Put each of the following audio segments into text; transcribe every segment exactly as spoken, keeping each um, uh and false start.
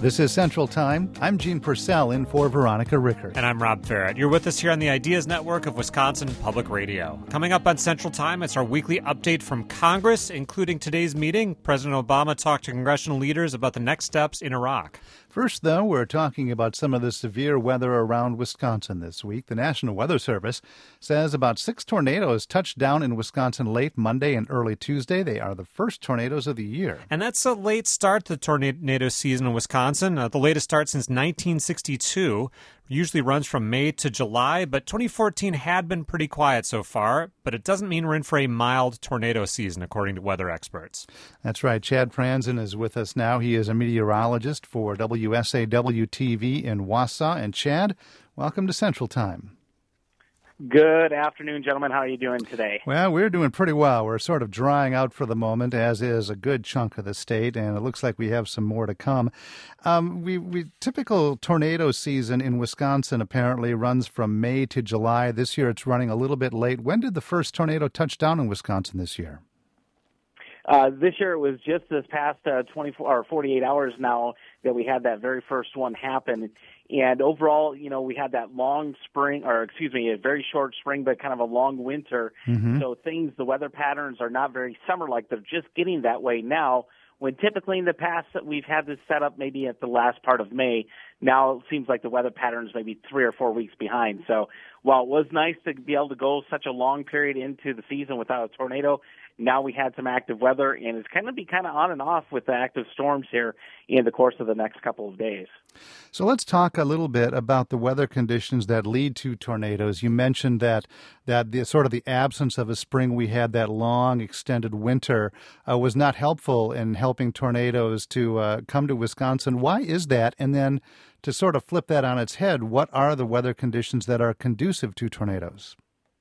This is Central Time. I'm Gene Purcell in for Veronica Rickert. And I'm Rob Farrett. You're with us here on the Ideas Network of Wisconsin Public Radio. Coming up on Central Time, it's our weekly update from Congress, including today's meeting. President Obama talked to congressional leaders about the next steps in Iraq. First, though, we're talking about some of the severe weather around Wisconsin this week. The National Weather Service says about six tornadoes touched down in Wisconsin late Monday and early Tuesday. They are the first tornadoes of the year. And that's a late start to the tornado season in Wisconsin, uh, the latest start since nineteen sixty-two. Usually runs from May to July, but twenty fourteen had been pretty quiet so far. But it doesn't mean we're in for a mild tornado season, according to weather experts. That's right. Chad Franzen is with us now. He is a meteorologist for W S A W T V in Wausau. And Chad, welcome to Central Time. Good afternoon, gentlemen. How are you doing today? Well, we're doing pretty well. We're sort of drying out for the moment, as is a good chunk of the state, and it looks like we have some more to come. Um, we, we typical tornado season in Wisconsin apparently runs from May to July. This year it's running a little bit late. When did the first tornado touch down in Wisconsin this year? Uh, this year it was just this past uh, twenty-four or forty-eight hours now that we had that very first one happen. And overall, you know, we had that long spring, or excuse me, a very short spring, but kind of a long winter. Mm-hmm. So things, the weather patterns are not very summer-like. They're just getting that way now, when typically in the past we've had this set up maybe at the last part of May. Now it seems like the weather patterns may be three or four weeks behind. So while it was nice to be able to go such a long period into the season without a tornado, now we had some active weather, and it's going to be kind of on and off with the active storms here in the course of the next couple of days. So let's talk a little bit about the weather conditions that lead to tornadoes. You mentioned that that the sort of the absence of a spring we had, that long extended winter, uh, was not helpful in helping tornadoes to uh, come to Wisconsin. Why is that? And then to sort of flip that on its head, what are the weather conditions that are conducive to tornadoes?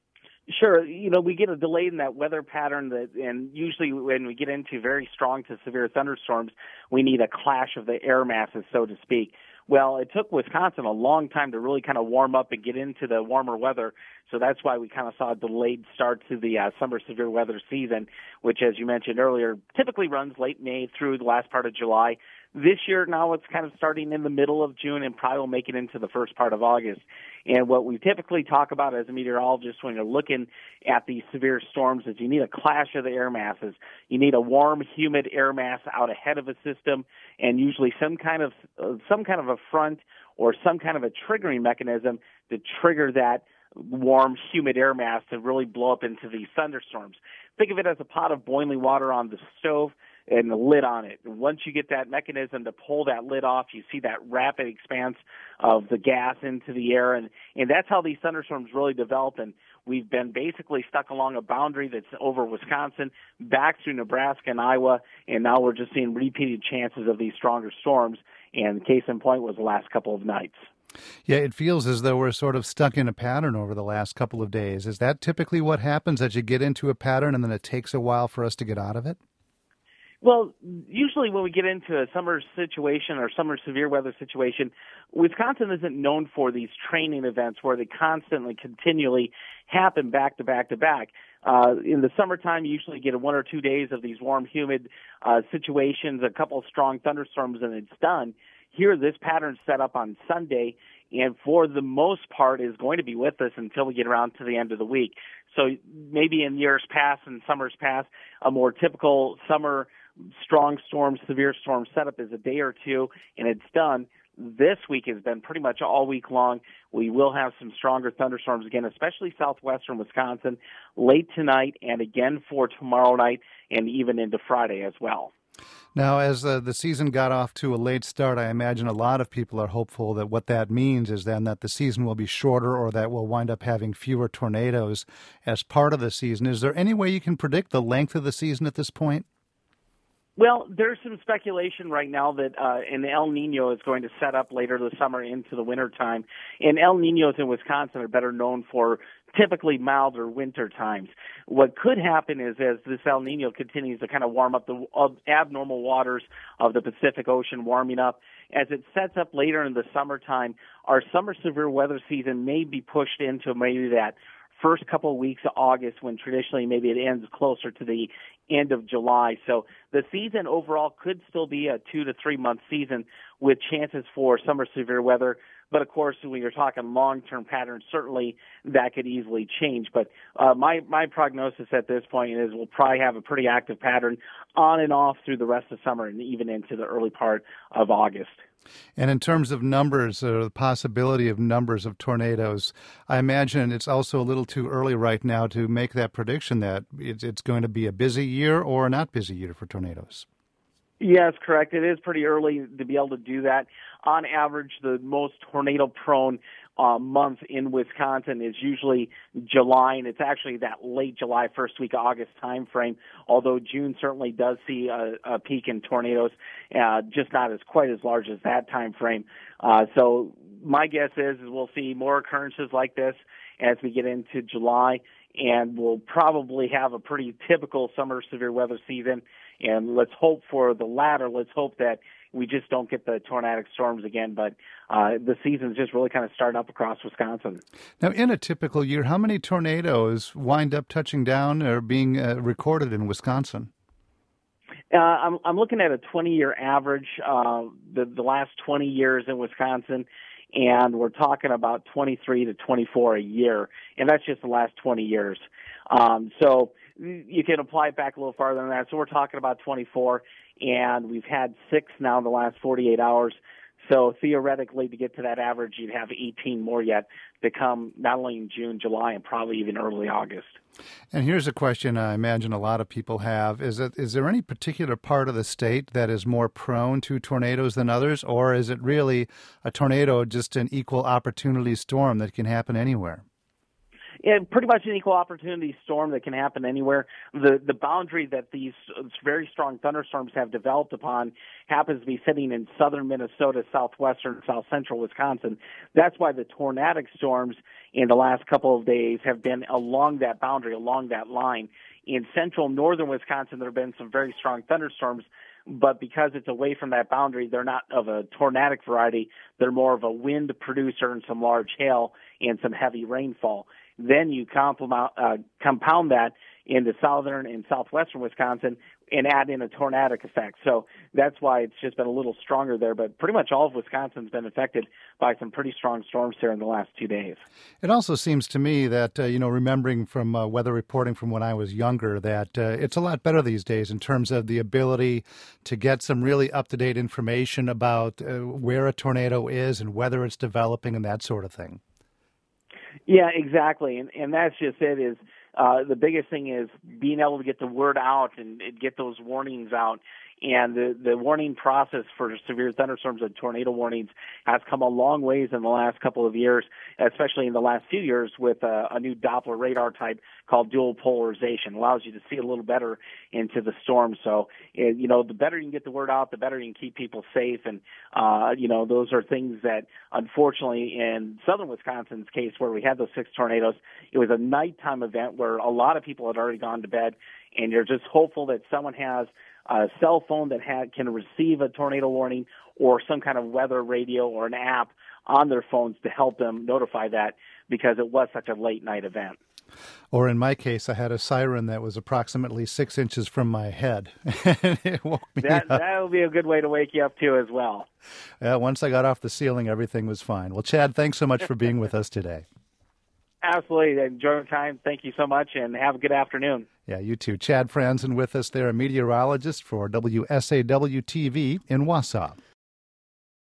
Sure. You know, we get a delay in that weather pattern, that, and usually when we get into very strong to severe thunderstorms, we need a clash of the air masses, so to speak. Well, it took Wisconsin a long time to really kind of warm up and get into the warmer weather, so that's why we kind of saw a delayed start to the uh, summer severe weather season, which, as you mentioned earlier, typically runs late May through the last part of July. This year, now it's kind of starting in the middle of June and probably will make it into the first part of August. And what we typically talk about as a meteorologist when you're looking at these severe storms is you need a clash of the air masses. You need a warm, humid air mass out ahead of a system, and usually some kind of uh, some kind of a front or some kind of a triggering mechanism to trigger that warm, humid air mass to really blow up into these thunderstorms. Think of it as a pot of boiling water on the stove and the lid on it. Once you get that mechanism to pull that lid off, you see that rapid expanse of the gas into the air, and, and that's how these thunderstorms really develop. And we've been basically stuck along a boundary that's over Wisconsin, back through Nebraska and Iowa, and now we're just seeing repeated chances of these stronger storms, and case in point was the last couple of nights. Yeah, it feels as though we're sort of stuck in a pattern over the last couple of days. Is that typically what happens, that you get into a pattern and then it takes a while for us to get out of it? Well, usually when we get into a summer situation or summer severe weather situation, Wisconsin isn't known for these training events where they constantly, continually happen back to back to back. Uh, in the summertime, you usually get one or two days of these warm, humid uh, situations, a couple of strong thunderstorms, and it's done. Here, this pattern's set up on Sunday, and for the most part is going to be with us until we get around to the end of the week. So maybe in years past and summers past, a more typical summer strong storm, severe storm setup is a day or two, and it's done. This week has been pretty much all week long. We will have some stronger thunderstorms again, especially southwestern Wisconsin, late tonight and again for tomorrow night and even into Friday as well. Now, as uh, the season got off to a late start, I imagine a lot of people are hopeful that what that means is then that the season will be shorter or that we'll wind up having fewer tornadoes as part of the season. Is there any way you can predict the length of the season at this point? Well, there's some speculation right now that uh, an El Nino is going to set up later this summer into the winter time. And El Ninos in Wisconsin are better known for typically milder winter times. What could happen is as this El Nino continues to kind of warm up the uh, abnormal waters of the Pacific Ocean warming up, as it sets up later in the summertime, our summer severe weather season may be pushed into maybe that first couple of weeks of August when traditionally maybe it ends closer to the end of July. So the season overall could still be a two to three month season with chances for summer severe weather. But of course, when you're talking long-term patterns, certainly that could easily change. But uh, my my prognosis at this point is we'll probably have a pretty active pattern on and off through the rest of summer and even into the early part of August. And in terms of numbers, or the possibility of numbers of tornadoes, I imagine it's also a little too early right now to make that prediction that it's going to be a busy year or a not busy year for tornadoes. Yes, correct. It is pretty early to be able to do that. On average, the most tornado-prone uh, month in Wisconsin is usually July, and it's actually that late July, first week of August time frame, although June certainly does see a, a peak in tornadoes, uh, just not as quite as large as that time frame. Uh, so my guess is, is we'll see more occurrences like this as we get into July, and we'll probably have a pretty typical summer severe weather season. And let's hope for the latter. Let's hope that we just don't get the tornadic storms again. But uh, the season's just really kind of starting up across Wisconsin. Now, in a typical year, how many tornadoes wind up touching down or being uh, recorded in Wisconsin? Uh, I'm, I'm looking at a twenty-year average, uh, the, the last twenty years in Wisconsin, and we're talking about twenty-three to twenty-four a year, and that's just the last twenty years. Um, so you can apply it back a little farther than that. So we're talking about twenty-four, and we've had six now in the last forty-eight hours. So theoretically, to get to that average, you'd have eighteen more yet to come, not only in June, July, and probably even early August. And here's a question I imagine a lot of people have. Is it, is there any particular part of the state that is more prone to tornadoes than others, or is it really a tornado just an equal opportunity storm that can happen anywhere? Yeah, pretty much an equal opportunity storm that can happen anywhere. The the boundary that these very strong thunderstorms have developed upon happens to be sitting in southern Minnesota, southwestern, south central Wisconsin. That's why the tornadic storms in the last couple of days have been along that boundary, along that line. In central northern Wisconsin, there have been some very strong thunderstorms, but because it's away from that boundary, they're not of a tornadic variety. They're more of a wind producer and some large hail and some heavy rainfall. Then you compound, uh, compound that into southern and southwestern Wisconsin and add in a tornadic effect. So that's why it's just been a little stronger there. But pretty much all of Wisconsin's been affected by some pretty strong storms here in the last two days. It also seems to me that, uh, you know, remembering from uh, weather reporting from when I was younger, that uh, it's a lot better these days in terms of the ability to get some really up-to-date information about uh, where a tornado is and whether it's developing and that sort of thing. Yeah, exactly. And, and that's just it is uh, the biggest thing is being able to get the word out and, and get those warnings out. And the, the warning process for severe thunderstorms and tornado warnings has come a long ways in the last couple of years, especially in the last few years with a, a new Doppler radar type called dual polarization. It allows you to see a little better into the storm. So, it, you know, the better you can get the word out, the better you can keep people safe. And, uh, you know, those are things that, unfortunately, in southern Wisconsin's case where we had those six tornadoes, it was a nighttime event where a lot of people had already gone to bed, and you're just hopeful that someone has a cell phone that ha- can receive a tornado warning or some kind of weather radio or an app on their phones to help them notify that because it was such a late night event. Or in my case, I had a siren that was approximately six inches from my head. And it woke me that, up. That would be a good way to wake you up, too, as well. Yeah, once I got off the ceiling, everything was fine. Well, Chad, thanks so much for being with us today. Absolutely. Enjoy your time. Thank you so much, and have a good afternoon. Yeah, you too. Chad Franzen with us there, a meteorologist for W S A W T V in Wausau.